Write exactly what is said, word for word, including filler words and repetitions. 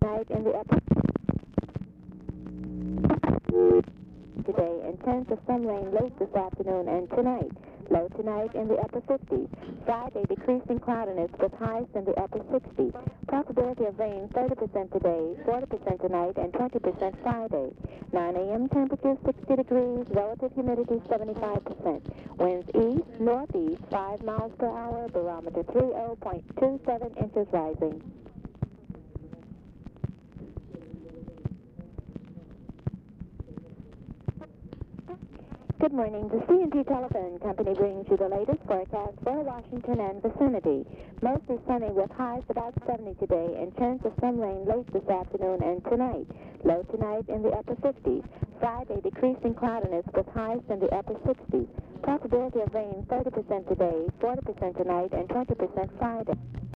Night in the upper today and chance of some rain late this afternoon and tonight. Low tonight in the upper fifties. Friday, decreasing cloudiness with highs in the upper sixties. Possibility of rain thirty percent today, forty percent tonight, and twenty percent Friday. nine a m temperature sixty degrees, relative humidity seventy-five percent. Winds east, northeast, five miles per hour, barometer thirty point two seven inches rising. Good morning. The C and T Telephone Company brings you the latest forecast for Washington and vicinity. Mostly sunny with highs about seventy today and chance of some rain late this afternoon and tonight. Low tonight in the upper fifties. Friday, decreasing cloudiness with highs in the upper sixties. Possibility of rain thirty percent today, forty percent tonight, and twenty percent Friday.